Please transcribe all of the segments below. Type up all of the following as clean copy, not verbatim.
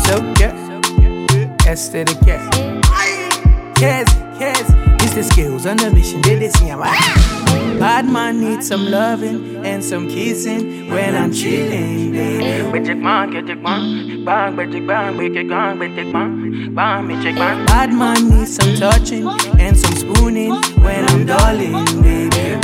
So yeah, S to the K. Kez, it's the skills on the mission. Did they see him? Bad man needs some loving and some kissing when I'm chilling, baby. Bad man needs some touching and some spooning when I'm darling, baby.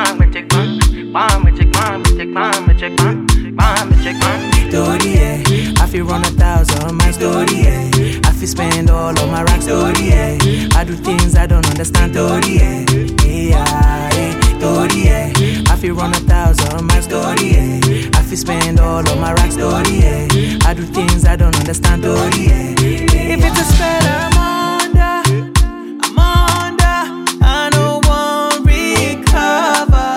Story, yeah. I feel run 1,000 my story, yeah. I feel spend all of my racks, story, yeah. I do things I don't understand, story, yeah. Story, yeah. I feel run 1,000 my story, yeah. I feel spend all of my racks, story, yeah. I do things I don't understand, story, yeah. If it's a spell I'm under, I don't want recover,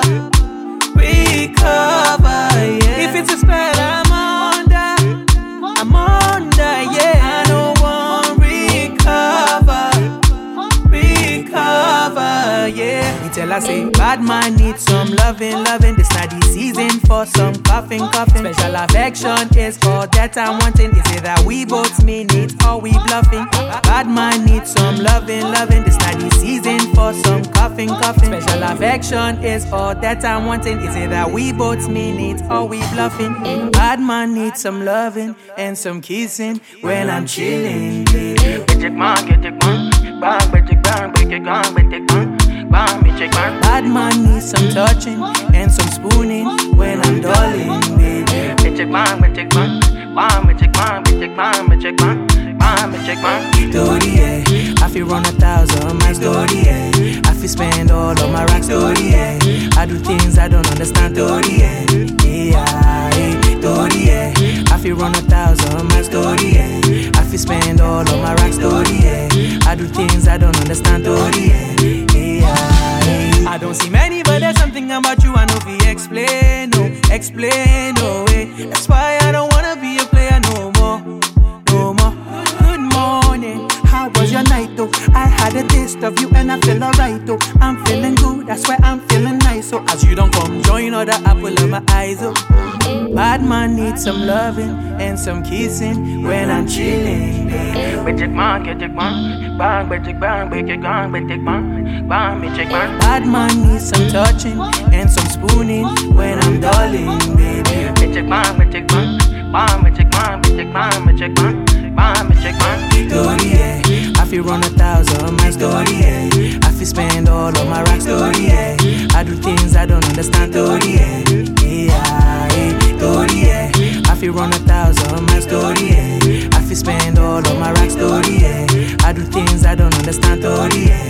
yeah. If it's a spell I'm under, yeah. I don't want recover, yeah. Me tell her say, bad man needs some loving. This not the season for some coughing. Special affection is all that I'm wanting. Is it that we both mean it or we bluffing? Bad man needs some loving. This not the season for some coughing. Special affection is all that I'm wanting. Is it that we both mean it or we bluffing? Bad man needs some loving and some kissing when I'm chilling, baby. Bad man needs some touching and some spooning when I'm darling, baby. Story, yeah. I feel run 1,000 my story, yeah. I feel spend all of my racks, story, yeah. I do things I don't understand, story, yeah. Story, yeah. I feel run 1,000 my story, yeah. I feel spend all of my racks, story, yeah. I do things I don't understand, story, yeah. I don't see many, but there's something about you I know if you explain, no way. That's why I don't wanna be a player no more. Good morning, how was your night though? I had a taste of you and I feel alright though. I'm feeling good, that's why I'm feeling nice. So as you don't come join other apple of my eyes oh. Bad man needs some loving and some kissing when I'm chilling, baby. Bad man needs some touching and some spooning when I'm darling, baby. Story, yeah. I feel run 1,000 my story, yeah. I feel spend all of my racks, story, yeah. I do things I don't understand, story, yeah. Story, yeah. I feel run 1,000 my story, yeah. I feel spend all of my racks, story, yeah. I do things I don't understand, story, yeah.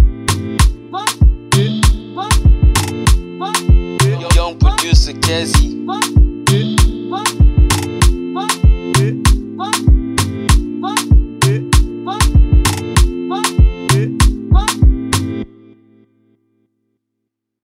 Young producer Kezi.